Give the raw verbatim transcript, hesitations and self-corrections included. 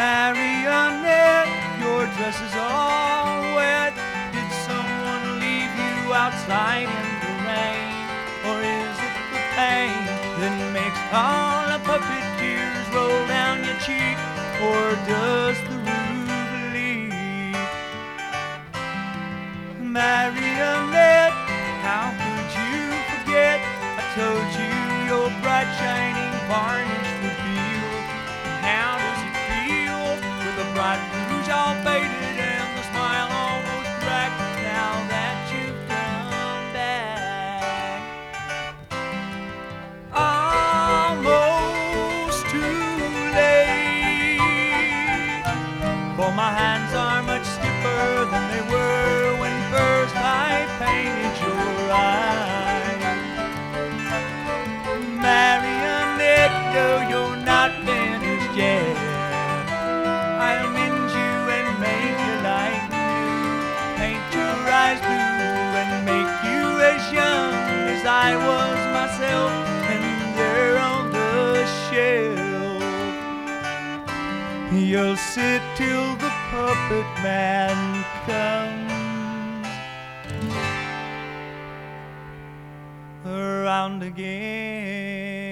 Marionette, your dress is all wet. Did someone leave you outside in the rain? Or is it the pain that makes all the puppet tears roll down your cheek? Or does the roof leak? Marionette, how could you forget? I told you your bright shining varnish would peel. And how does it feel with the bright rouge all faded and the smile almost cracked now that you've come back? Almost too late, for my hands are much stiffer than they were when first I painted your eyes. Marionette, no, you're not finished yet. I'll mend you and make you like new, paint your eyes blue and make you as young as I was myself, and there on the shelf you'll sit till the puppet man comes around again.